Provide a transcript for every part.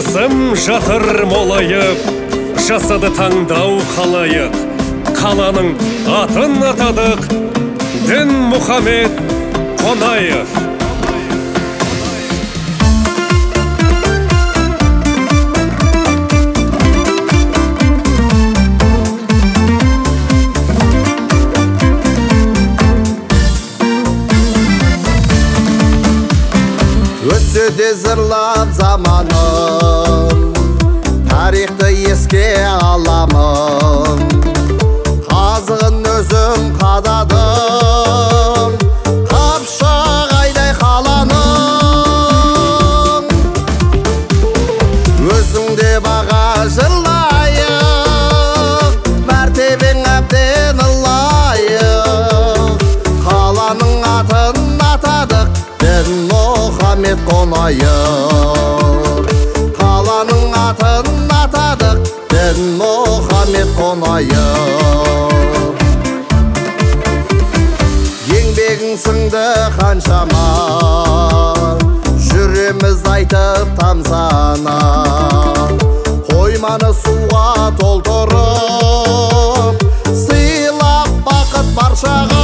Жасым жатыр молайып, жасады таңдау қалайық. Қаланың атын атадық, Дінмұхамед Қонаев. Өтсе де зырлап заманым, тарихты еске аламын. Қазығын өзім қададым, қапшағайдай қаланың. Өзіңде баға жырлайық, мәртебең әбден лайық. Қаланың атын атадық, Дінмұхамед Қонаев. Қаланың атын атадық, Дінмұхамед Қонаев. Еңбегің сіңді қаншама, жүреміз айтып тамсана. Қойманы суға толтырып, сыйлап бақыт баршаға.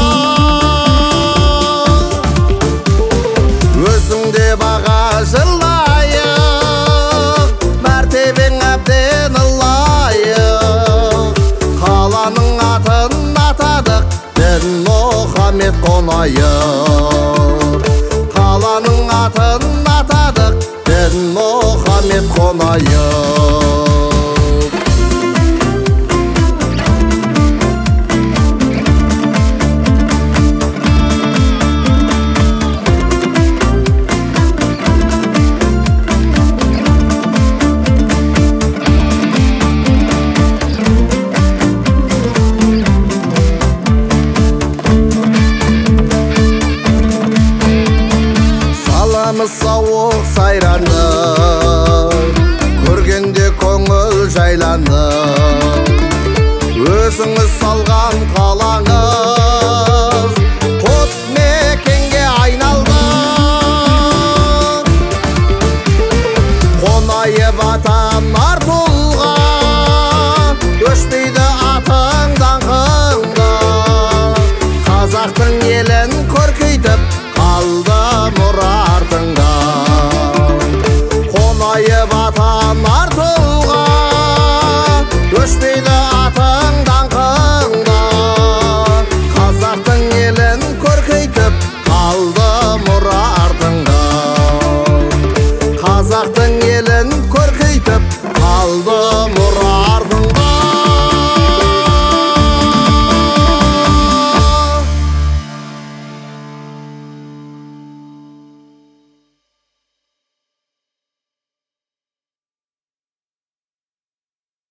Өзіңде баға жырлайық, мәртебең әбден лайық. Қаланың атын атадық, Дінмұхамед Қонаев. Қаланың атын атадық, Дінмұхамед Қонаев. Сауық сайранды, көргенде көңіл жайланды. Өзіңіз салған қалаңыз құт мекенге айналды. Қонаев атам нар тұлға, өшпейді атың даңқыңда. Қазақтың елін көркейтіп қалды мұра артыңда. Қонаев атам нар тұлға, өшпейді атың даңқыңда. Қазақтың елін көркейтіп қалды мұра артыңда. Қазақтың елін көркейтіп қалды